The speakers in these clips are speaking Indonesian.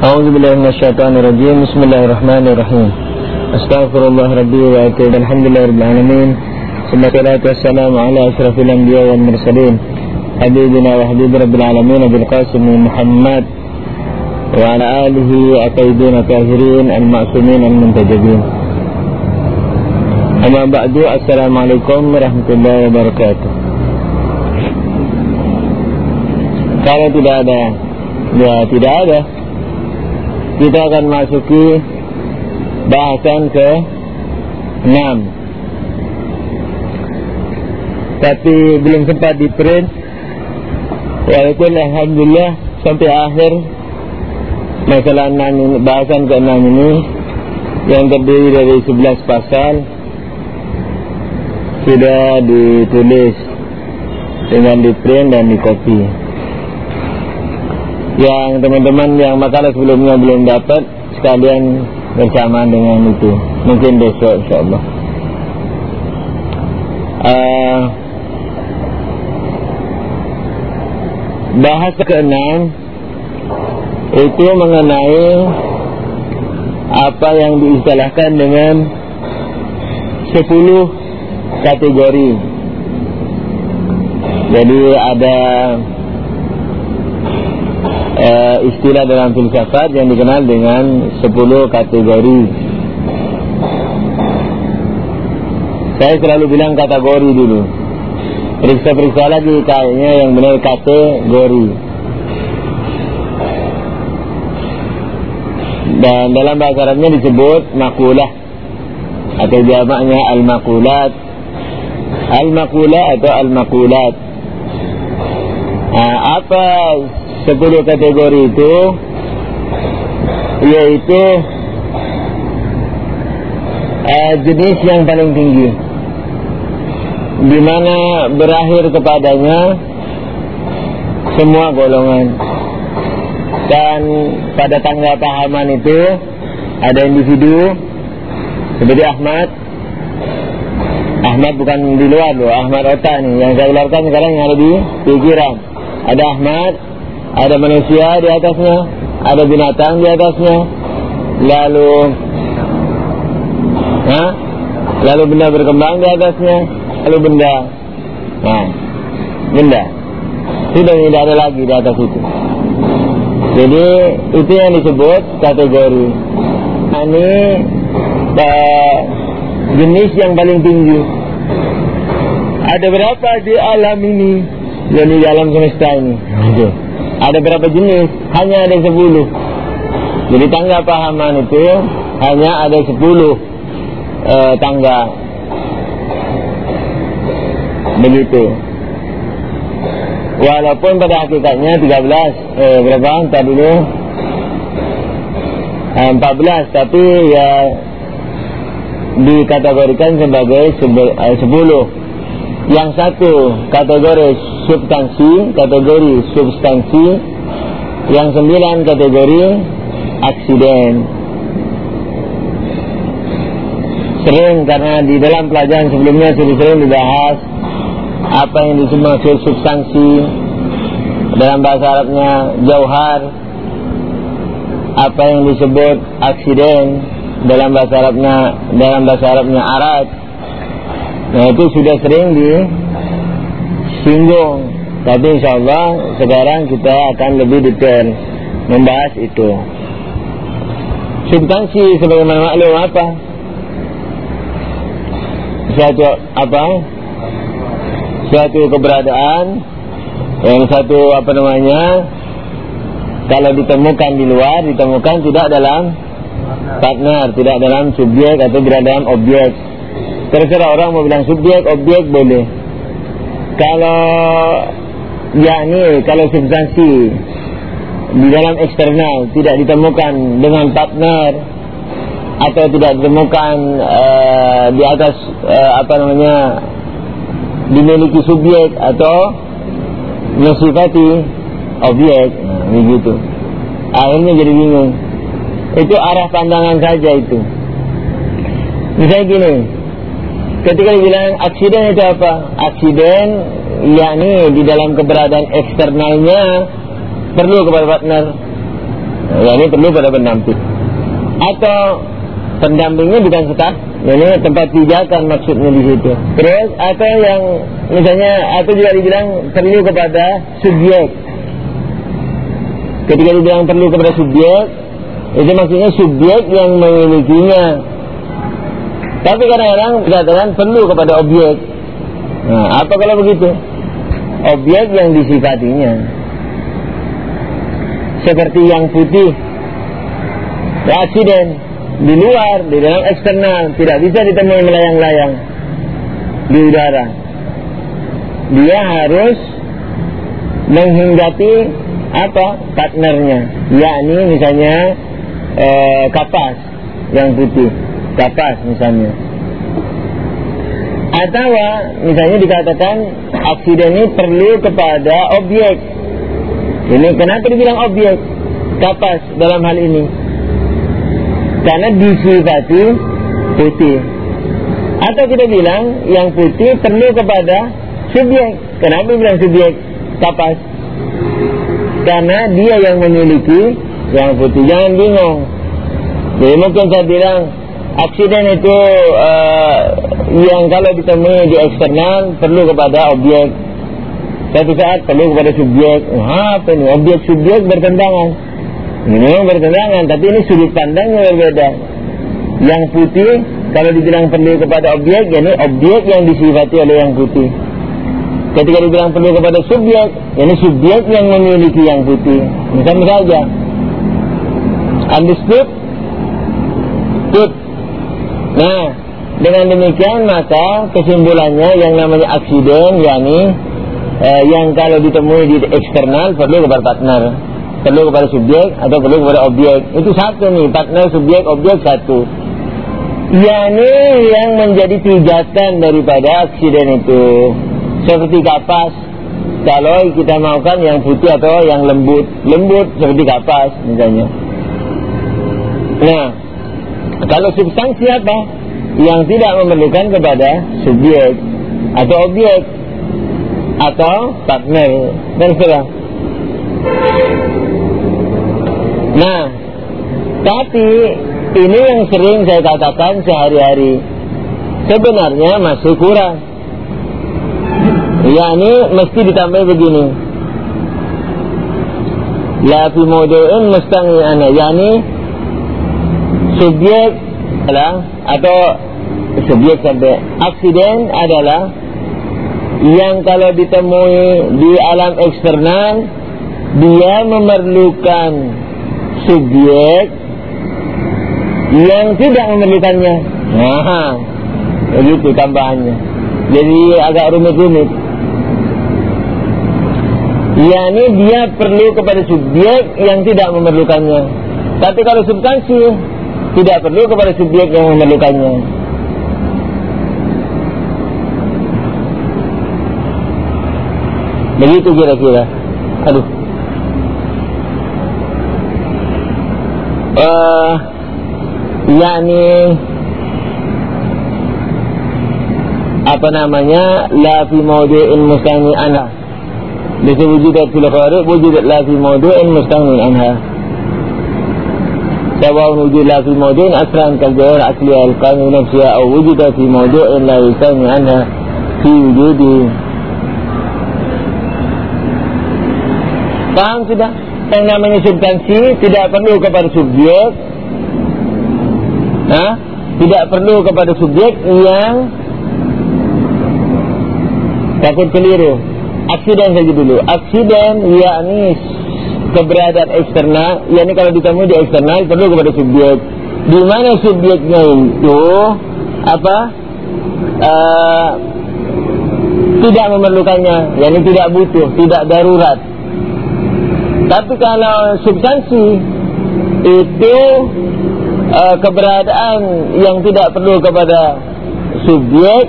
A'udzubillahi minasyaitonirrajim. Bismillahirrahmanirrahim. Astaghfirullah rabbi wa atubu alhamdulillahirabbil alamin. Wassalatu wassalamu ala asyrafil anbiya wal mursalin habibina wa habib rabbil alamin Abil Qasim Muhammad wa ala alihi at-tayyibin at-tahirin al-ma'sumin al-muntajabin. Amma ba'du. Assalamualaikum warahmatullahi wabarakatuh. Kalau tidak ada, ya tidak ada, kita akan masuki bahasan ke-6. Tapi belum sempat di print, walaupun alhamdulillah sampai akhir masalah 6 ini, bahasan ke-6 ini yang terdiri dari 11 pasal sudah ditulis dengan di print dan di copy. Yang teman-teman yang makalah sebelumnya belum dapat, sekalian bersamaan dengan itu, mungkin besok insyaallah. Bahas ke-6 itu mengenai apa yang diistilahkan dengan 10 kategori. Jadi ada istilah dalam filsafat yang dikenal dengan 10 kategori. Saya selalu bilang kategori dulu. Periksa-periksa lagi kayaknya yang benar kategori. Dan dalam bahasa Arabnya disebut makulah atau jamaknya al-makulat. Al-makulah atau al-makulat. Apa 10 kategori itu? Yaitu jenis yang paling tinggi, di mana berakhir kepadanya semua golongan. Dan pada tangga pahaman itu ada individu seperti Ahmad. Ahmad bukan di luar loh, Ahmad otak nih yang saya ularkan sekarang, yang ada di pikiran. Ada Ahmad, ada manusia di atasnya, ada binatang di atasnya, lalu benda berkembang di atasnya, lalu benda. Benda sudah tidak ada lagi di atas itu. Jadi itu yang disebut kategori. Ini jenis yang paling tinggi. Ada berapa di alam ini? Jadi di alam semesta ini ada berapa jenis? Hanya ada 10. Jadi tangga pahaman itu hanya ada 10 tangga. Begitu. Walaupun pada hakikatnya 13 berapa? Entar dulu 14, tapi ya dikategorikan sebagai 10. Yang satu kategori substansi, yang 9 kategori aksiden. Sering, karena di dalam pelajaran sebelumnya sering dibahas apa yang disebut substansi, dalam bahasa Arabnya jauhar, apa yang disebut aksiden, dalam bahasa Arabnya arad. Nah, itu sudah sering disinggung. Tapi insyaallah sekarang kita akan lebih detail membahas itu. Substansi sebagaimana maklum apa? Suatu keberadaan, yang satu kalau ditemukan di luar, ditemukan tidak dalam partner, tidak dalam subjek atau tidak dalam objek. Terserah orang mau bilang subjek, objek boleh. Kalau substansi di dalam eksternal tidak ditemukan dengan partner atau tidak ditemukan di atas dimiliki subjek atau mensifati objek, begitu. Akhirnya jadi bingung. Itu arah pandangan saja itu. Misalnya gini, ketika dibilang aksiden itu apa? Aksiden yakni di dalam keberadaan eksternalnya perlu kepada partner. Yang ini perlu pada pendamping. Atau pendampingnya bukan staff, ini tempat pijakan maksudnya di situ. Terus atau yang misalnya atau juga dibilang perlu kepada subjek. Ketika dibilang perlu kepada subjek, itu maksudnya subjek yang memilikinya. Tapi kadang-kadang dikatakan perlu kepada objek. Nah, apa kalau begitu? Objek yang disifatinya. Seperti yang putih, aksiden di luar, di dalam eksternal, tidak bisa ditemui melayang-layang di udara. Dia harus menghinggapi apa? Partnernya, yakni misalnya kapas yang putih, kapas misalnya. Atau misalnya dikatakan aksiden ini perlu kepada objek. Ini kenapa dibilang objek? Kapas dalam hal ini karena disifati putih. Atau kita bilang yang putih perlu kepada subjek. Kenapa bilang subjek? Kapas. Karena dia yang memiliki yang putih. Jangan bingung. Jadi mungkin saya bilang aksiden itu yang kalau ditemui di eksternal perlu kepada objek. Satu saat perlu kepada subjek. Apa ini? Objek subjek bertentangan. Ini memang bertentangan, tapi ini sudut pandangnya berbeda. Yang putih kalau dibilang perlu kepada objek, yakni objek yang disifati oleh yang putih. Ketika dibilang perlu kepada subjek, yakni subjek yang memiliki yang putih. Misalnya saja, understood? Good. Nah, dengan demikian maka kesimpulannya yang namanya aksiden, yakni yang kalau ditemui di eksternal perlu kepada partner, perlu kepada subjek atau perlu kepada objek. Itu satu nih, partner, subjek, objek satu. Yakni yang menjadi pijatan daripada aksiden itu. Seperti kapas, kalau kita maukan yang putih atau yang lembut. Lembut seperti kapas misalnya. Nah, kalau substansi apa? Yang tidak memerlukan kepada subjek atau objek atau partner dan sebagainya. Nah, tapi ini yang sering saya katakan sehari-hari, sebenarnya masih kurang. Yakni mesti ditambah begini. La fi mawdu'in mustanghi'an, yakni subjek adalah atau subjek sampai aksiden adalah yang kalau ditemui di alam eksternal dia memerlukan subjek yang tidak memerlukannya. Nah, begitu tambahannya. Jadi agak rumit-rumit. yakni dia perlu kepada subjek yang tidak memerlukannya. Tapi kalau substansi tidak perlu kepada subjek yang memerlukannya. Begitu kira-kira. Aduh. Yakni apa namanya, la fi mawdu'in mustagni anha. Bisa wujudat fil khariq, wujudat la fi mawdu'in mustagni anha. Sawa wujud la fi mawdu'in asran kal jawar asli al-qanun nafsiha aw wujudat fi mawdu'in la yustagni anha fi wujudi. Paham sudah? Yang namanya substansi tidak perlu kepada subjek, tidak perlu kepada subjek yang takut keliru. Aksiden saja dulu. Aksiden yakni keberadaan eksternal, yakni kalau ditemui di eksternal perlu kepada subjek. Di mana subjeknya itu tidak memerlukannya, yakni tidak butuh, tidak darurat. Tapi kalau substansi itu keberadaan yang tidak perlu kepada subjek,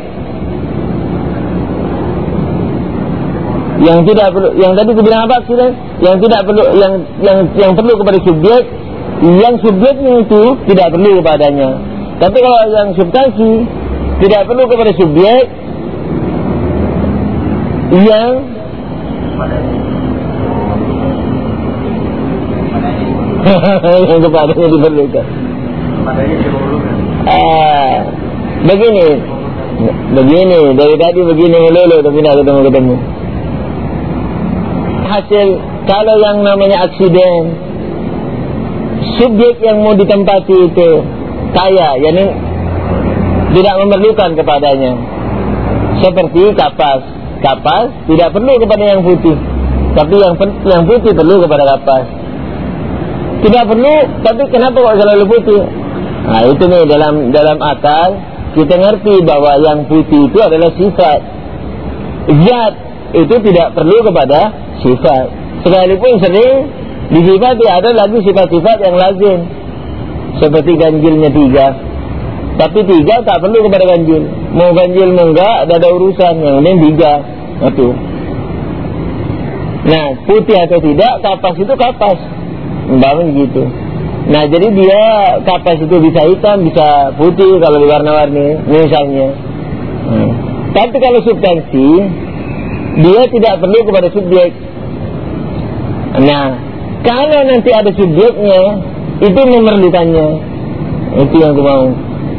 yang tidak perlu, yang tadi aku bilang apa sih? Yang tidak perlu, yang perlu kepada subjek, yang subjeknya itu tidak perlu kepadanya. Tapi kalau yang substansi tidak perlu kepada subjek, yang Yang kepadanya diperlukan. Begini, dari tadi begini melulu tapi tidak ketemu. Hasil, kalau yang namanya aksiden, subjek yang mau ditempati itu kaya, yakni tidak memerlukan kepadanya. Seperti kapas tidak perlu kepada yang putih, tapi yang putih perlu kepada kapas. Tidak perlu, tapi kenapa kok selalu putih? Nah itu nih, dalam akal kita ngerti bahwa yang putih itu adalah sifat. Zat itu tidak perlu kepada sifat. Sekalipun sering disifati, ada lagi sifat-sifat yang lazim. Seperti ganjilnya 3. Tapi 3 tak perlu kepada ganjil. Mau ganjil mau enggak, ada urusan. Yang penting 3. Itu. Nah, putih atau tidak, kapas itu kapas. Membangun gitu. Nah, jadi dia kapas itu bisa hitam, bisa putih kalau diwarna-warni, misalnya. Tapi kalau substansi, dia tidak perlu kepada subjek. Nah, kalau nanti ada subjeknya, itu memerlukannya. Itu yang aku mau.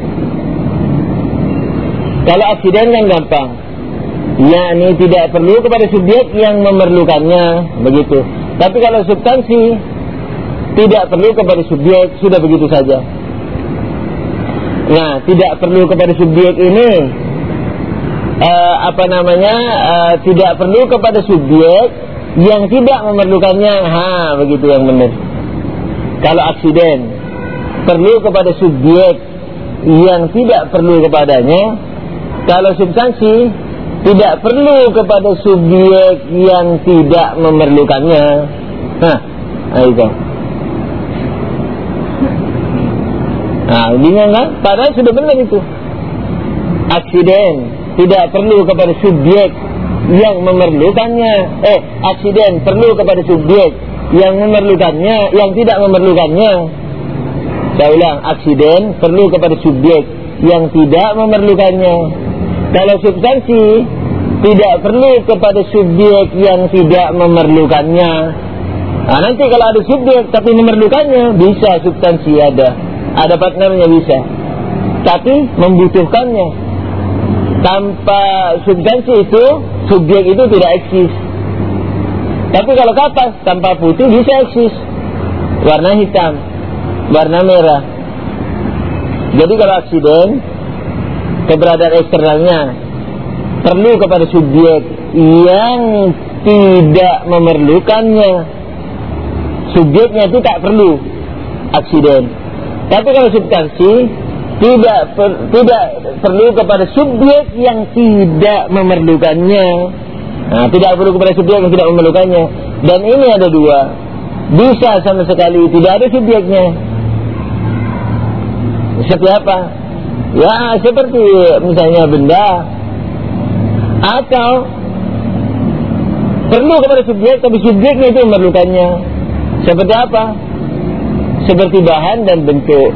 Kalau aksiden kan gampang. Yakni tidak perlu kepada subjek yang memerlukannya, begitu. Tapi kalau substansi tidak perlu kepada subjek, sudah begitu saja. Nah, tidak perlu kepada subjek ini tidak perlu kepada subjek yang tidak memerlukannya. Begitu yang benar. Kalau aksiden perlu kepada subjek yang tidak perlu kepadanya. Kalau substansi tidak perlu kepada subjek yang tidak memerlukannya. Itu. Bingung kan? Padahal sudah benar itu. Aksiden tidak perlu kepada subjek yang memerlukannya. Aksiden perlu kepada subjek yang memerlukannya, yang tidak memerlukannya. Saya ulang, aksiden perlu kepada subjek yang tidak memerlukannya. Kalau substansi tidak perlu kepada subjek yang tidak memerlukannya. Nanti kalau ada subjek tapi memerlukannya, bisa substansi ada partnernya bisa. Tapi membutuhkannya. Tanpa substansi itu, subjek itu tidak eksis. Tapi kalau kapas tanpa putih bisa eksis. Warna hitam, warna merah. Jadi kalau aksiden, keberadaan eksternalnya perlu kepada subjek yang tidak memerlukannya. Subjeknya itu tak perlu aksiden. Tapi kalau substansi tidak perlu kepada subjek yang tidak memerlukannya. Tidak perlu kepada subjek yang tidak memerlukannya. Dan ini ada 2. Bisa sama sekali tidak ada subjeknya. Seperti apa? Ya, seperti misalnya benda. Atau perlu kepada subjek tapi subjeknya itu memerlukannya. Seperti apa? Seperti bahan dan bentuk.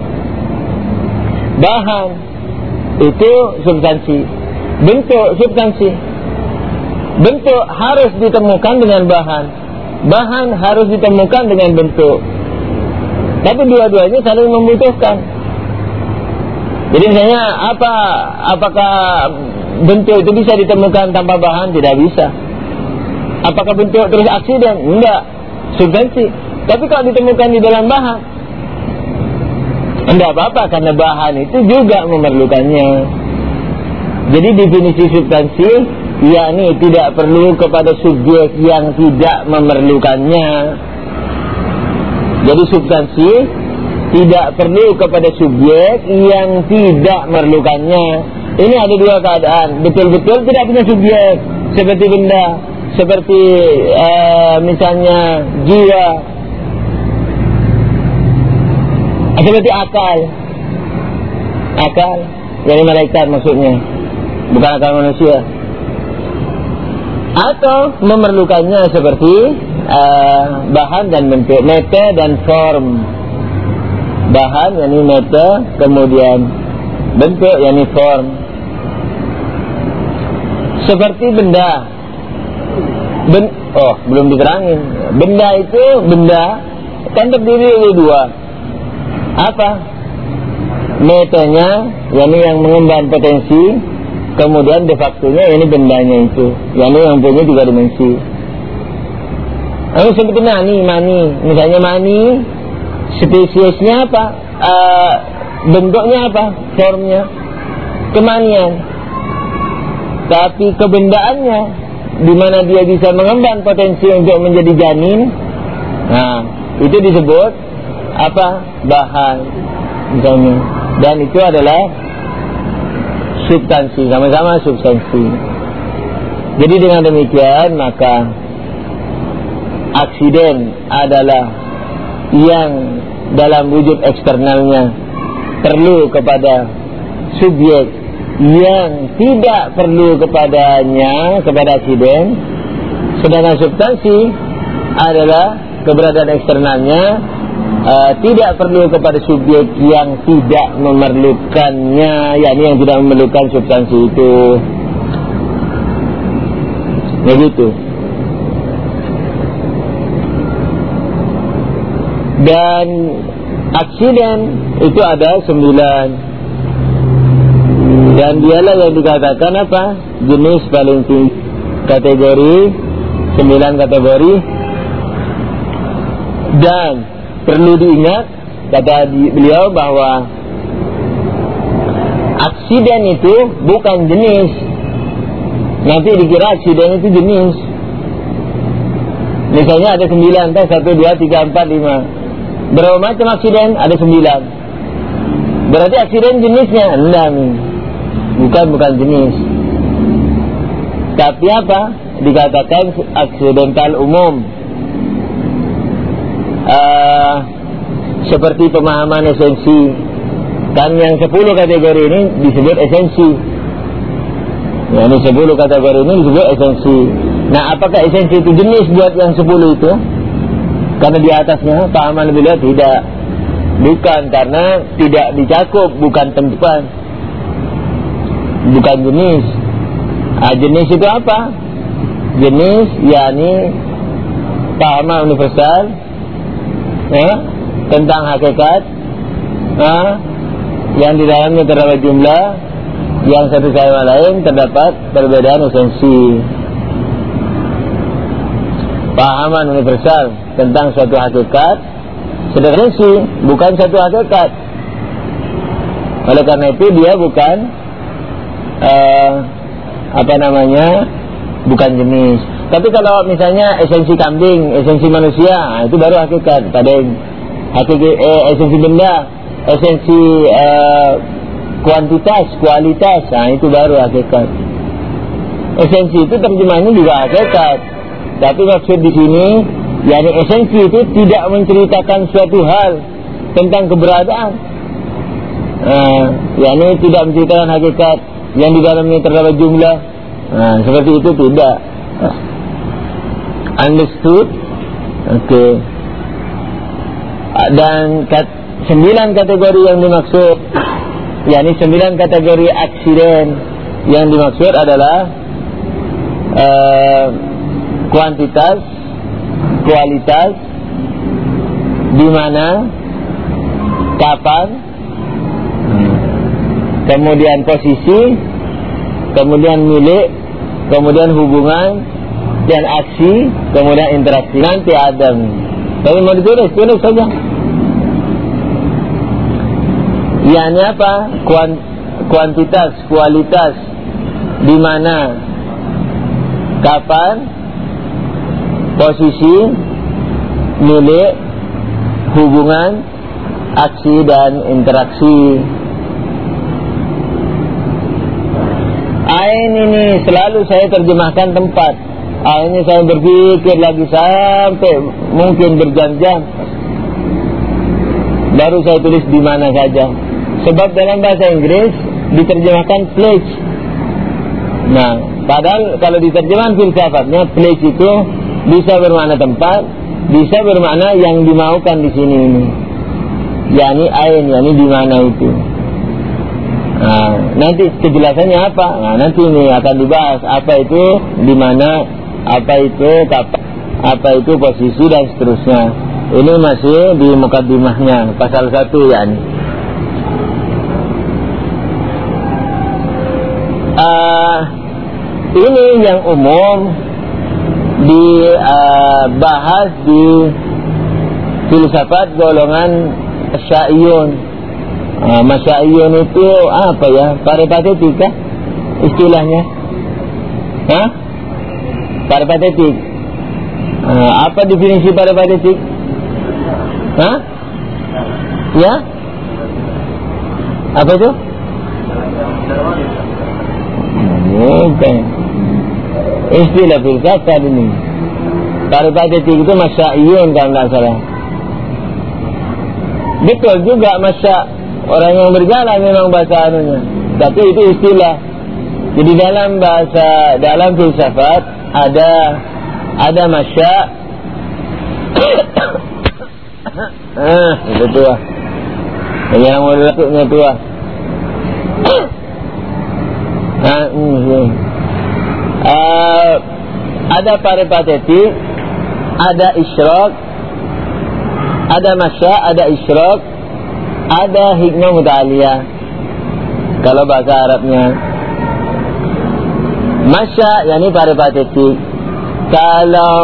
Bahan itu substansi, bentuk substansi. Bentuk harus ditemukan dengan bahan, bahan harus ditemukan dengan bentuk. Tapi dua-duanya saling membutuhkan. Jadi misalnya apakah bentuk itu bisa ditemukan tanpa bahan? Tidak bisa. Apakah bentuk terus aksiden? Enggak, substansi. Tapi kalau ditemukan di dalam bahan, enggak apa-apa karena bahan itu juga memerlukannya. Jadi definisi substansi yakni tidak perlu kepada subjek yang tidak memerlukannya. Jadi substansi tidak perlu kepada subjek yang tidak memerlukannya. Ini ada 2 keadaan. Betul-betul tidak punya subjek, seperti benda, seperti misalnya jiwa, seperti akal, jadi malaikat maksudnya, bukan akal manusia. Atau memerlukannya seperti bahan dan bentuk, meta dan form. Bahan yakni meta, kemudian bentuk yakni form. Seperti benda. Belum diterangin. Benda itu benda kan terdiri dari dua. Apa? Metanya, yakni yang mengemban potensi, kemudian de facto-nya, yakni bendanya itu, yakni yang punya tiga dimensi. Seperti mani. Misalnya mani, spesiesnya apa? Bentuknya apa? Formnya kemanian. Tapi kebendaannya, di mana dia bisa mengemban potensi untuk menjadi janin, nah itu disebut apa? Bahan, misalnya. Dan itu adalah substansi, sama-sama substansi. Jadi dengan demikian maka aksiden adalah yang dalam wujud eksternalnya perlu kepada subjek yang tidak perlu kepadanya, kepada aksiden. Sedangkan substansi adalah keberadaan eksternalnya tidak perlu kepada subjek yang tidak memerlukannya, yakni yang tidak memerlukan substansi itu. Begitu. Dan aksiden itu ada 9. Dan dialah yang dikatakan apa? Jenis paling tinggi. Kategori 9 kategori. Dan perlu diingat, kata beliau, bahwa aksiden itu bukan jenis. Nanti dikira aksiden itu jenis. Misalnya ada 9, 1, 2, 3, 4, 5. Berapa macam aksiden? Ada 9. Berarti aksiden jenisnya? Enggak, bukan jenis. Tapi apa? Dikatakan aksidental umum. Seperti pemahaman esensi. Kan yang 10 kategori ini disebut esensi. Yang 10 kategori ini disebut esensi. Nah, apakah esensi itu jenis buat yang 10 itu? Karena di atasnya pahaman beliau tidak. Bukan, karena tidak dicakup, bukan tempat, bukan jenis. Jenis itu apa? Jenis yakni pahaman universal tentang hakikat, yang di dalamnya terdapat jumlah, yang satu sama lain terdapat perbedaan esensi. Pahaman universal tentang suatu hakikat, sedangkan esensi bukan satu hakikat. Oleh karena itu dia bukan bukan jenis. Tapi kalau misalnya esensi kambing, esensi manusia, itu baru hakikat. Esensi benda, esensi kualitas, itu baru hakikat. Esensi itu terjemahannya juga hakikat. Tapi maksud di sini, yakni esensi itu tidak menceritakan suatu hal tentang keberadaan, yakni tidak menceritakan hakikat yang di dalamnya terdapat jumlah. Seperti itu tidak. Understood? Okay. Dan 9 kategori yang dimaksud, yakni 9 kategori aksiden yang dimaksud adalah kuantitas, kualitas, di mana, kapan, kemudian posisi, kemudian milik, kemudian hubungan, dan aksi, kemudian interaksi. Nanti ada. Tapi mau ditulis saja. Yakni apa? Kuantitas, kualitas, di mana, kapan, posisi, milik, hubungan, aksi, dan interaksi. Ain ini selalu saya terjemahkan tempat. Akhirnya saya berpikir lagi sampai mungkin berjam-jam, baru saya tulis di mana saja. Sebab dalam bahasa Inggris diterjemahkan place. Nah, padahal kalau diterjemahkan filsafatnya, place itu bisa bermakna tempat, bisa bermakna yang dimaukan di sini ini, yakni ain, yakni di mana itu. Nah, nanti kejelasannya apa? Nah, nanti ini akan dibahas apa itu di mana, apa itu kapan, apa itu posisi, dan seterusnya. Ini masih di mukaddimahnya pasal 1 yakni. Ini yang umum dibahas di filsafat golongan Masya'iyun. Masya'iyun itu apa ya? Peripatetik kah istilahnya? Hah? Peripatetik. Apa definisi peripatetik? Hah? Ya? Apa itu? Bukan. Istilah filsafat ini. Peripatetik itu Masya'iyun kalau tidak salah. Betul juga masya, orang yang berjalan memang bahasa anunya. Tapi itu istilah. Jadi dalam filsafat ada masya. Itu tua. Yang mau dilakukannya tua. Ada peripatetik, ada isyraq, ada masya, ada isyraq, ada hikmah muta'aliyah. Kalau bahasa Arabnya masya yakni peripatetik. Kalau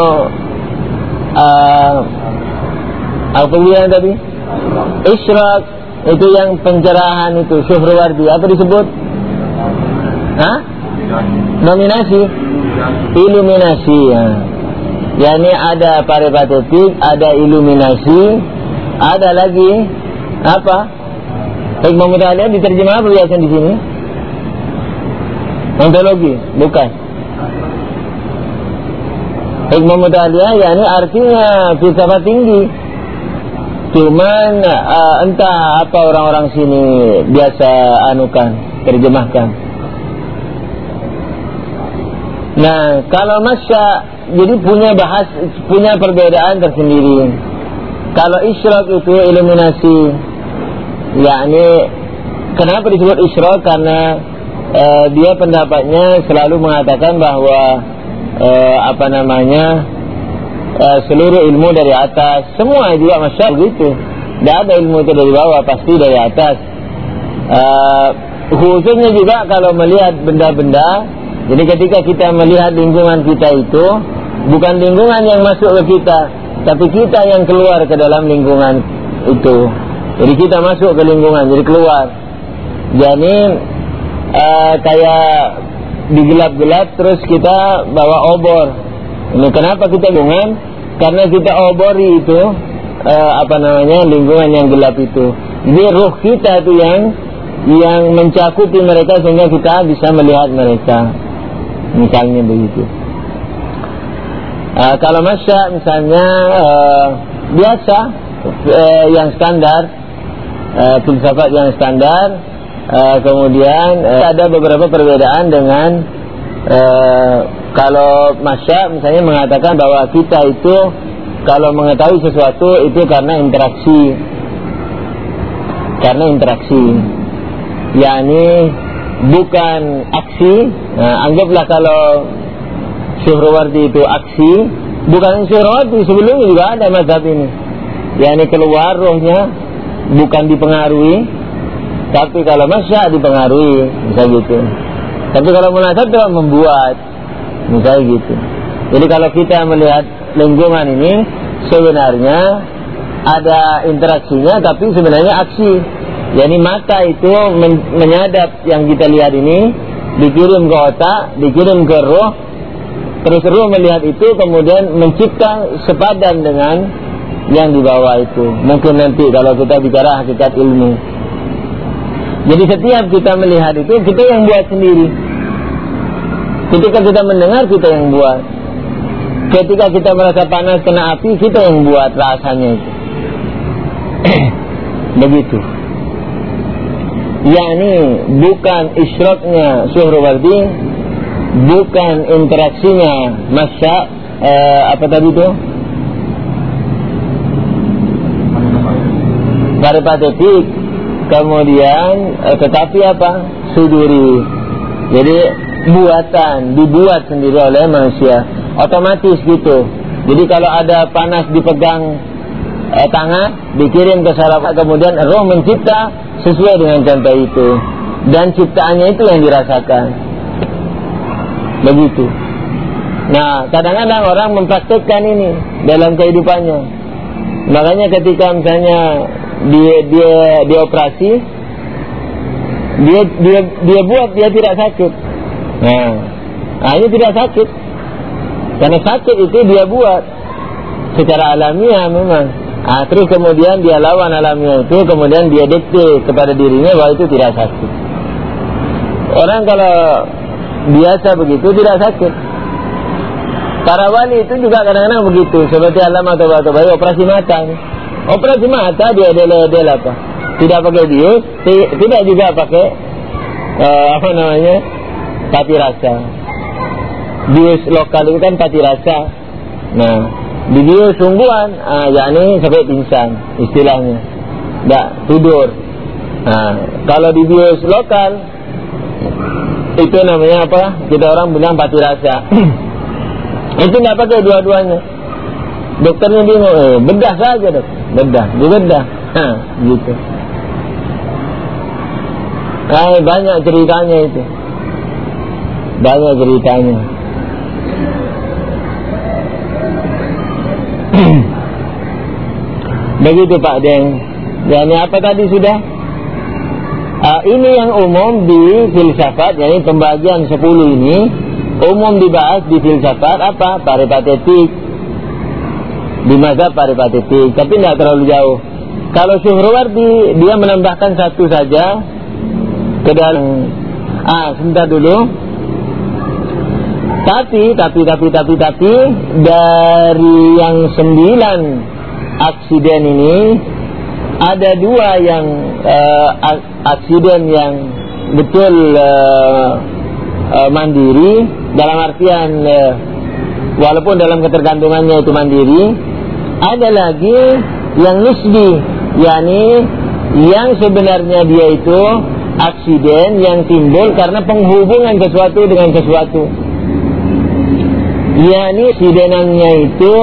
apa yang tadi? Isyraq itu yang pencerahan itu, Suhrawardi. Apa disebut? Hah? Nominasi, iluminasi ya. Yani ada peripatetik, ada iluminasi, ada lagi apa? Hikmah muta'aliyah diterjemah apa biasa di sini? Ontologi, bukan. Hikmah muta'aliyah yani artinya filsafat tinggi. Cuman entah apa orang-orang sini biasa terjemahkan. Nah, kalau masya jadi punya perbedaan tersendiri. Kalau isyraq itu iluminasi, yakni kenapa disebut isyraq? Karena dia pendapatnya selalu mengatakan bahwa seluruh ilmu dari atas, semua juga masya begitu. Tidak ada ilmu itu dari bawah, pasti dari atas. Khususnya juga kalau melihat benda-benda. Jadi ketika kita melihat lingkungan kita itu, bukan lingkungan yang masuk ke kita, tapi kita yang keluar ke dalam lingkungan itu. Jadi kita masuk ke lingkungan, jadi keluar. Jadi kayak digelap-gelap terus kita bawa obor. Ini kenapa kita lingkungan? Karena kita obori itu lingkungan yang gelap itu. Jadi ruh kita itu yang mencakupi mereka sehingga kita bisa melihat mereka. Misalnya begitu. Kalau masya misalnya biasa yang standar, filsafat yang standar, kemudian ada beberapa perbedaan dengan kalau masya misalnya mengatakan bahwa kita itu kalau mengetahui sesuatu itu karena interaksi, yakni bukan aksi. Anggaplah kalau Suhrawardi itu aksi, bukan Suhrawardi, sebelumnya juga ada mazhab ini, yakni keluar rohnya, bukan dipengaruhi. Tapi kalau masya dipengaruhi, misalnya gitu. Tapi kalau munasab itu membuat, misalnya gitu. Jadi kalau kita melihat lingkungan ini sebenarnya ada interaksinya, tapi sebenarnya aksi. Jadi mata itu menyadap yang kita lihat ini, dikirim ke otak, dikirim ke roh, terus roh melihat itu, kemudian mencipta sepadan dengan yang di bawah itu. Mungkin nanti kalau kita bicara hakikat ilmu. Jadi setiap kita melihat itu, kita yang buat sendiri. Ketika kita mendengar, kita yang buat. Ketika kita merasa panas kena api, kita yang buat rasanya itu. Begitu. Yakni bukan isyraqnya Suhrawardi, bukan interaksinya masya, apa tadi itu? Peripatetik, kemudian tetapi apa? Suduri. Jadi dibuat sendiri oleh manusia, otomatis gitu. Jadi kalau ada panas dipegang tangan, dikirim ke saraf, kemudian roh mencipta sesuai dengan contoh itu, dan ciptaannya itu yang dirasakan. Begitu. Nah, kadang-kadang orang mempraktikkan ini dalam kehidupannya. Makanya ketika misalnya dia operasi, dia buat, dia tidak sakit. Nah, ini tidak sakit. Karena sakit itu dia buat secara alamiah memang. Terus kemudian dia lawan alamiah itu, kemudian dia dikte kepada dirinya bahwa itu tidak sakit. Orang kalau biasa begitu tidak sakit. Para wali itu juga kadang-kadang begitu, seperti Allamah Tabatabai operasi mata. Operasi mata dia del apa? Tidak pakai bius, tidak juga pakai pati rasa. Bius lokal itu kan pati rasa. Nah, di bius sungguhan, yakni sampai pingsan istilahnya, tidak tidur. Nah, kalau di bius lokal itu namanya apa? Kita orang bilang pati rasa. Itu tidak pakai dua-duanya. Dokternya bingung, bedah saja dok, dibedah, gitu. Banyak ceritanya itu, banyak ceritanya. Begitu Pak Deng. Yani apa tadi sudah? Ini yang umum di filsafat, yani pembagian 10 ini umum dibahas di filsafat apa? Peripatetik, di mazhab peripatetik, tapi tidak terlalu jauh. Kalau Suhrawardi dia menambahkan satu saja ke dalam. Sebentar dulu. Tapi dari yang 9 aksiden ini ada 2 yang aksiden yang betul mandiri, dalam artian walaupun dalam ketergantungannya itu mandiri. Ada lagi yang nisbi, yakni yang sebenarnya dia itu aksiden yang timbul karena penghubungan sesuatu dengan sesuatu. Yakni aksidenannya itu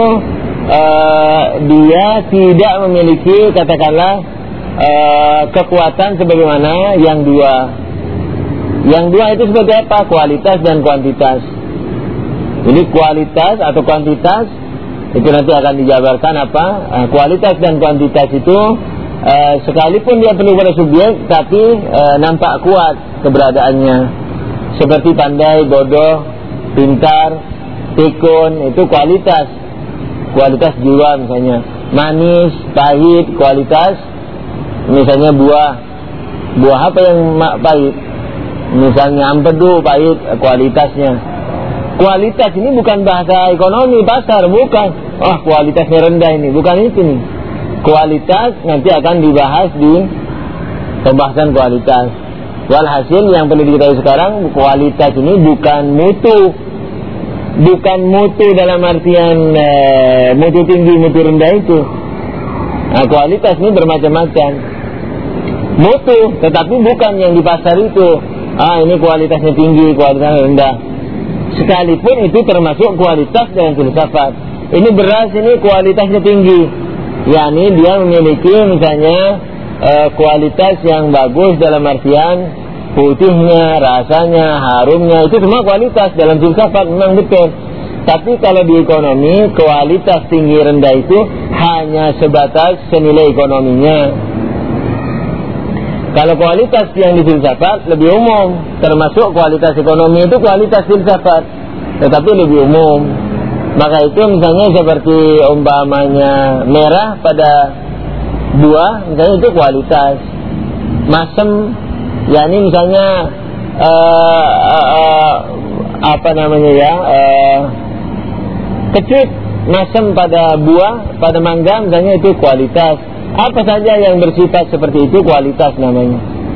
dia tidak memiliki katakanlah kekuatan sebagaimana yang 2. Yang 2 itu seperti apa? Kualitas dan kuantitas. Jadi kualitas atau kuantitas itu nanti akan dijabarkan apa? Kualitas dan kuantitas itu sekalipun dia penuh pada subjek, tapi nampak kuat keberadaannya. Seperti pandai, bodoh, pintar, pikun, itu kualitas. Kualitas jiwa misalnya. Manis, pahit, kualitas. Misalnya buah apa yang pahit? Misalnya empedu, pahit, kualitasnya. Kualitas ini bukan bahasa ekonomi pasar, bukan. Kualitasnya rendah ini, bukan itu nih. Kualitas nanti akan dibahas di pembahasan kualitas. Walhasil yang perlu diketahui sekarang, kualitas ini bukan mutu. Bukan mutu dalam artian mutu tinggi, mutu rendah itu. Kualitas ini bermacam-macam. Mutu, tetapi bukan yang di pasar itu. Ini kualitasnya tinggi, kualitasnya rendah. Sekalipun itu termasuk kualitas dalam filsafat. Ini beras ini kualitasnya tinggi, yakni dia memiliki misalnya kualitas yang bagus dalam artian putihnya, rasanya, harumnya, itu semua kualitas dalam filsafat memang betul. Tapi kalau di ekonomi, kualitas tinggi rendah itu hanya sebatas senilai ekonominya. Kalau kualitas yang di filsafat lebih umum, termasuk kualitas ekonomi itu kualitas filsafat, tetapi lebih umum. Maka itu misalnya seperti umpamanya merah pada buah, misalnya itu kualitas. Masem, yakni misalnya kecut, masem pada buah, pada mangga misalnya itu kualitas. Apa saja yang bersifat seperti itu kualitas namanya.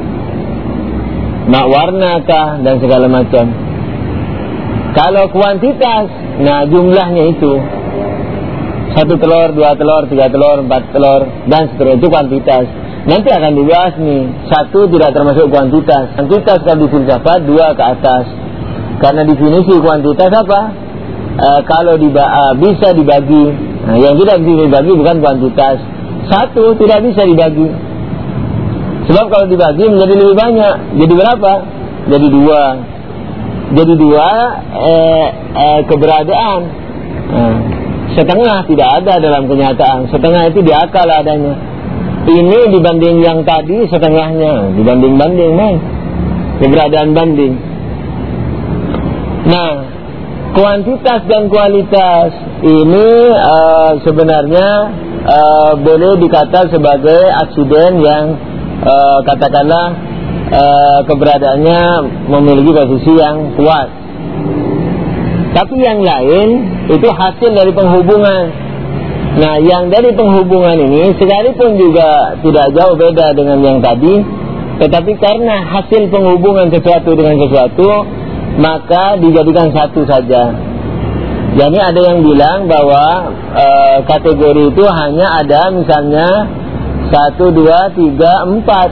Warna kah dan segala macam. Kalau kuantitas, jumlahnya itu 1 telur, 2 telur, 3 telur, 4 telur dan seterusnya, itu kuantitas. Nanti akan dibahas nih, 1 tidak termasuk kuantitas. Kuantitas kalau di filsafat 2 ke atas. Karena definisi kuantitas apa? Kalau bisa dibagi. Yang tidak bisa dibagi bukan kuantitas. satu, tidak bisa dibagi. Sebab kalau dibagi menjadi lebih banyak. Jadi berapa? Jadi dua. Jadi dua keberadaan. Setengah tidak ada dalam kenyataan. Setengah itu di akal adanya. Ini dibanding yang tadi setengahnya. Dibanding-banding, man. Keberadaan banding. Nah, kuantitas dan kualitas ini sebenarnya boleh dikata sebagai aksiden yang katakanlah keberadaannya memiliki posisi yang kuat. Tapi yang lain itu hasil dari penghubungan. Nah, yang dari penghubungan ini sekalipun juga tidak jauh beda dengan yang tadi, tetapi karena hasil penghubungan sesuatu dengan sesuatu, maka dijadikan satu saja. Jadi ada yang bilang bahwa kategori itu hanya ada misalnya 1, 2, 3, 4.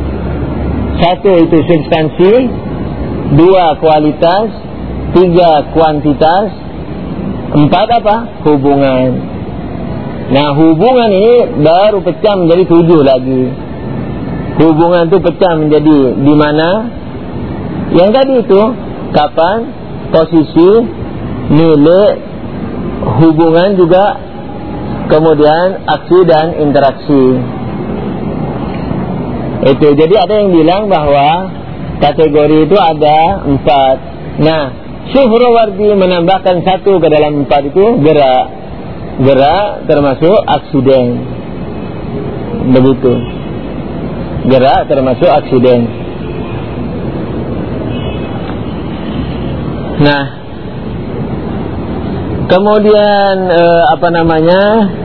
1 itu substansi, 2 kualitas, 3 kuantitas, 4 apa? Hubungan. Nah, hubungan ini baru pecah menjadi 7 lagi. Hubungan itu pecah menjadi di mana? Yang tadi itu kapan, posisi, nilai, hubungan juga, kemudian aksi dan interaksi. Itu. Jadi ada yang bilang bahwa kategori itu ada 4. Nah, Suhrawardi menambahkan 1 ke dalam 4 itu gerak. Gerak termasuk aksiden. Begitu. Gerak termasuk aksiden. Nah, kemudian apa namanya?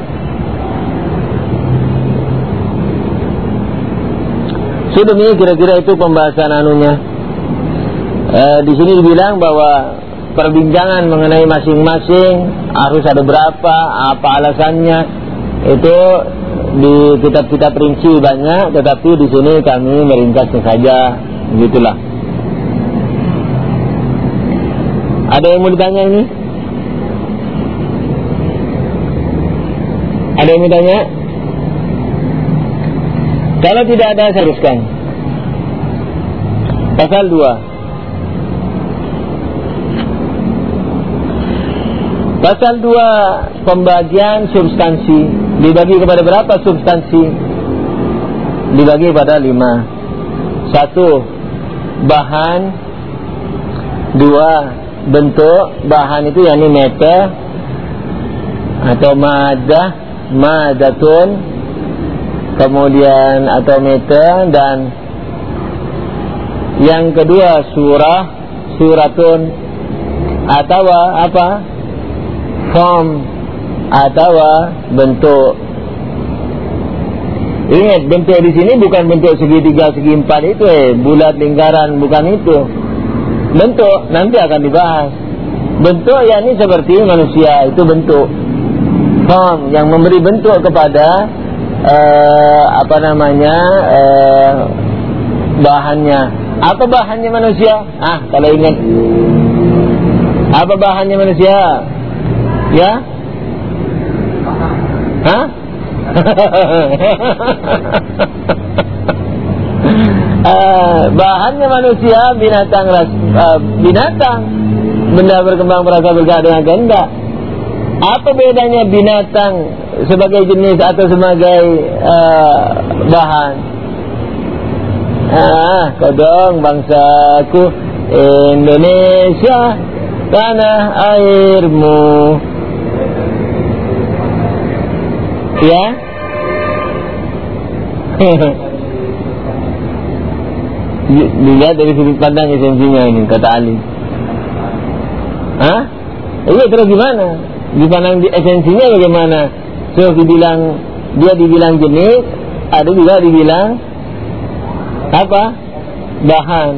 Sudah nih kira-kira itu pembahasan anunya. Di sini dibilang bahwa perbincangan mengenai masing-masing harus ada berapa, apa alasannya, itu di kitab-kitab rinci banyak, tetapi di sini kami meringkasnya saja, begitulah. Ada yang mau ditanya ini? Ada yang mau ditanya? Kalau tidak ada, saya teruskan. Pasal 2. Pasal 2, pembagian substansi. Dibagi kepada berapa substansi? Dibagi pada 5. 1, bahan. 2, bentuk. Bahan itu yakni meter atau madah, madatun, kemudian atau meter. Dan yang kedua surah, suratun, atau apa? Form atau bentuk. Ingat, bentuk di sini bukan bentuk segitiga, segi 4 itu, bulat, lingkaran, bukan itu. Bentuk nanti akan dibahas. Bentuk yakni seperti manusia, itu bentuk. Form yang memberi bentuk kepada apa namanya bahannya. Apa bahannya manusia? Kalau ingat, apa bahannya manusia? Ya? Bahannya manusia, binatang, binatang, benda berkembang perasa bergerak dengan kehendak. Apa bedanya binatang sebagai jenis atau sebagai bahan? Kodong bangsaku Indonesia, tanah airmu. Ya. Dilihat dari sudut pandang esensinya ini, kata Ali. Iya, terus gimana? Dipandang di esensinya bagaimana? So, dia dibilang jenis, ada juga dibilang apa? Bahan.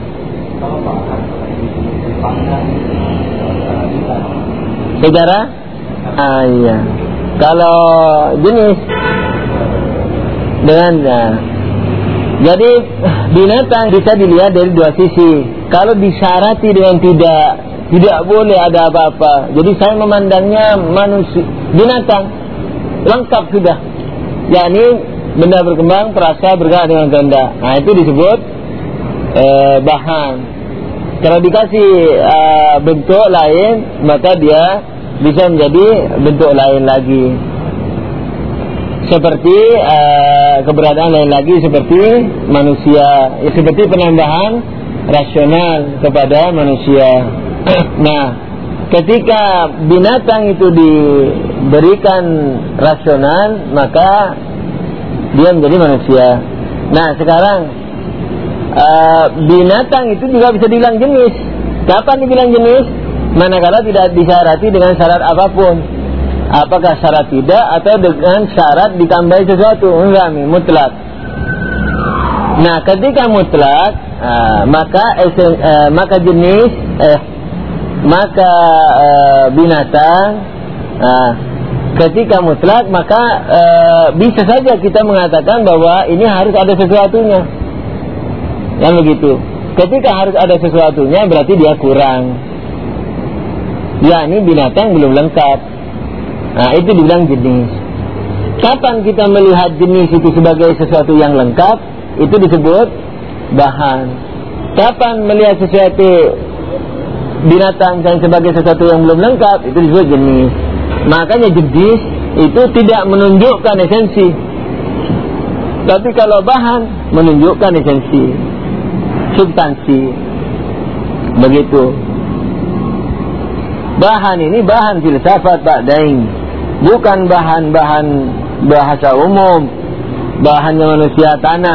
Secara? Iya. Kalau jenis dengannya. Jadi binatang bisa dilihat dari dua sisi. Kalau disyarati dengan tidak boleh ada apa-apa. Jadi saya memandangnya manusia, binatang lengkap sudah. yakni benda berkembang, perasa, bergerak dengan kehendak. Nah, itu disebut bahan. Kalau dikasih bentuk lain, maka dia bisa menjadi bentuk lain lagi. Seperti keberadaan lain lagi seperti manusia, seperti penambahan rasional kepada manusia. Nah, ketika binatang itu diberikan rasional, maka dia menjadi manusia. Nah, sekarang binatang itu juga bisa dibilang jenis. Kapan dibilang jenis? Manakala tidak disyarati dengan syarat apapun. Apakah syarat tidak atau dengan syarat ditambahi sesuatu? Enggak, mutlak. Nah, ketika mutlak, maka jenis maka binatang, ketika mutlak maka bisa saja kita mengatakan bahwa ini harus ada sesuatunya. Yang begitu. Ketika harus ada sesuatunya berarti dia kurang. Ya, ini binatang belum lengkap. Nah, itu dibilang jenis. Kapan kita melihat jenis itu sebagai sesuatu yang lengkap? Itu disebut bahan. Kapan melihat sesuatu binatang dan sebagai sesuatu yang belum lengkap? Itu disebut jenis. Makanya jenis itu tidak menunjukkan esensi. Tapi kalau bahan menunjukkan esensi, substansi. Begitu. Bahan ini bahan filsafat Pak Daeng, bukan bahan-bahan bahasa umum, bahannya manusia tanah.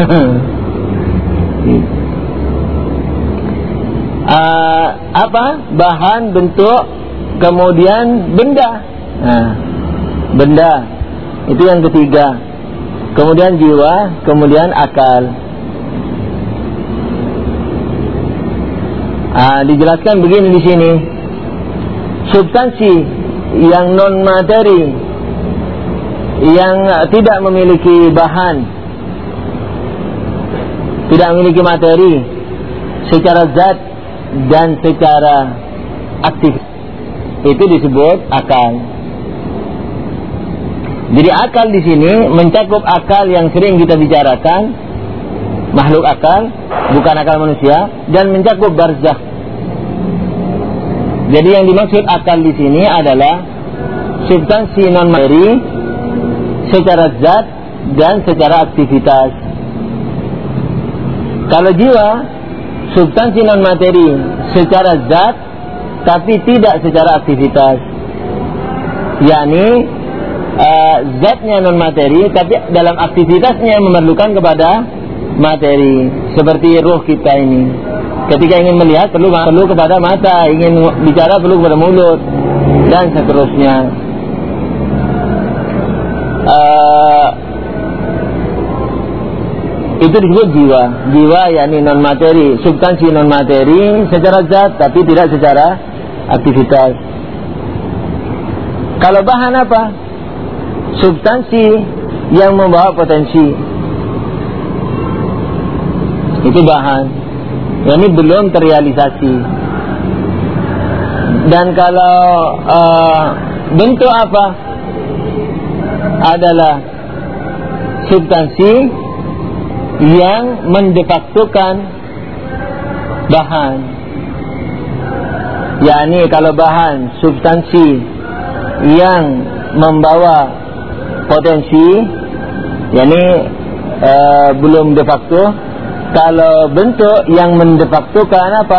Apa? Bahan, bentuk, kemudian benda. Nah, benda itu yang ketiga. Kemudian jiwa, kemudian akal. Dijelaskan begini di sini. Substansi yang non materi, yang tidak memiliki bahan, tidak memiliki materi secara zat dan secara aktif, itu disebut akal. Jadi akal di sini mencakup akal yang sering kita bicarakan, makhluk akal, bukan akal manusia, dan mencakup barzakh. Jadi yang dimaksud akal di sini adalah substansi non materi secara zat dan secara aktivitas. Kalau jiwa, substansi non materi secara zat tapi tidak secara aktivitas. yakni zatnya non materi tapi dalam aktivitasnya memerlukan kepada materi, seperti ruh kita ini. Ketika ingin melihat perlu kepada mata, ingin bicara perlu kepada mulut, dan seterusnya. Itu disebut jiwa. Jiwa yakni non materi, substansi non materi secara zat tapi tidak secara aktivitas. Kalau bahan apa? Substansi yang membawa potensi. Itu bahan. Ini belum terrealisasi. Dan kalau bentuk apa? Adalah substansi yang mendefaktokan bahan. Yakni kalau bahan substansi yang membawa potensi, yakni belum de facto. Kalau bentuk yang mendefaktokan apa?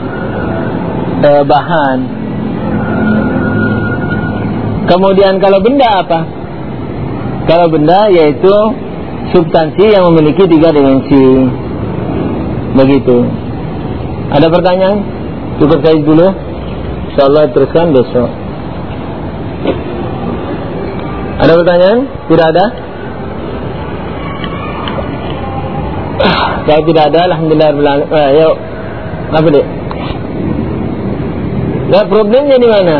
Bahan. Kemudian kalau benda apa? Kalau benda yaitu substansi yang memiliki 3 dimensi. Begitu. Ada pertanyaan? Cukup saya dulu. Insyaallah teruskan besok. Ada pertanyaan? Tidak ada? Kalau tidak ada, alhamdulillah. Yuk. Apa dek? Nah, problemnya di mana?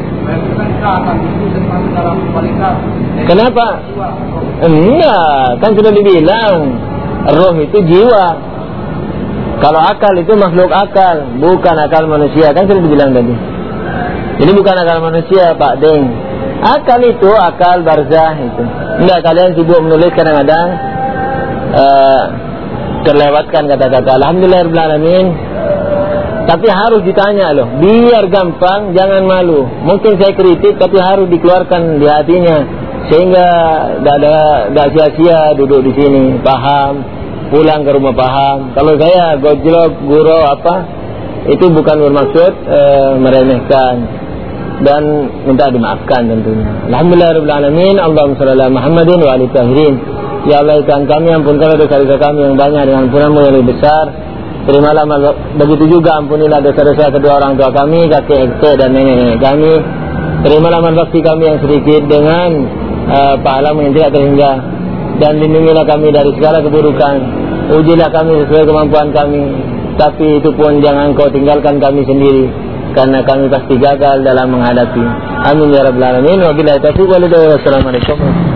Kenapa? Enggak, kan sudah dibilang roh itu jiwa. Kalau akal itu makhluk akal, bukan akal manusia, kan sudah dibilang tadi. Jadi bukan akal manusia, Pak Deng. Akal itu, akal barzah itu. Enggak, kalian sibuk menulis kadang-kadang terlewatkan kata-kata Alhamdulillahirabbil alamin. Tapi harus ditanya loh, biar gampang, jangan malu. Mungkin saya kritik, tapi harus dikeluarkan di hatinya, sehingga tidak sia-sia duduk di sini, paham, pulang ke rumah paham. Kalau saya gojlok, gurau apa, itu bukan bermaksud meremehkan dan minta dimaafkan tentunya. Alhamdulillahirabbil alamin. Allahumma shalli ala Muhammadin wa ali tahirin. Ya Allah, ikan kami, ampunkanlah dosa-dosa kami yang banyak dengan ampunanmu yang lebih besar. Terimalah, begitu juga ampunilah dosa-dosa kedua orang tua kami, kakek dan nenek-nenek kami. Terimalah bakti kami yang sedikit dengan pahalamu yang tidak terhingga, dan lindungilah kami dari segala keburukan. Ujilah kami sesuai kemampuan kami, tapi itu pun jangan kau tinggalkan kami sendiri, karena kami pasti gagal dalam menghadapi. Amin ya rabbal alamin. Wabillahi taufiq wal hidayah. Wassalamualaikum.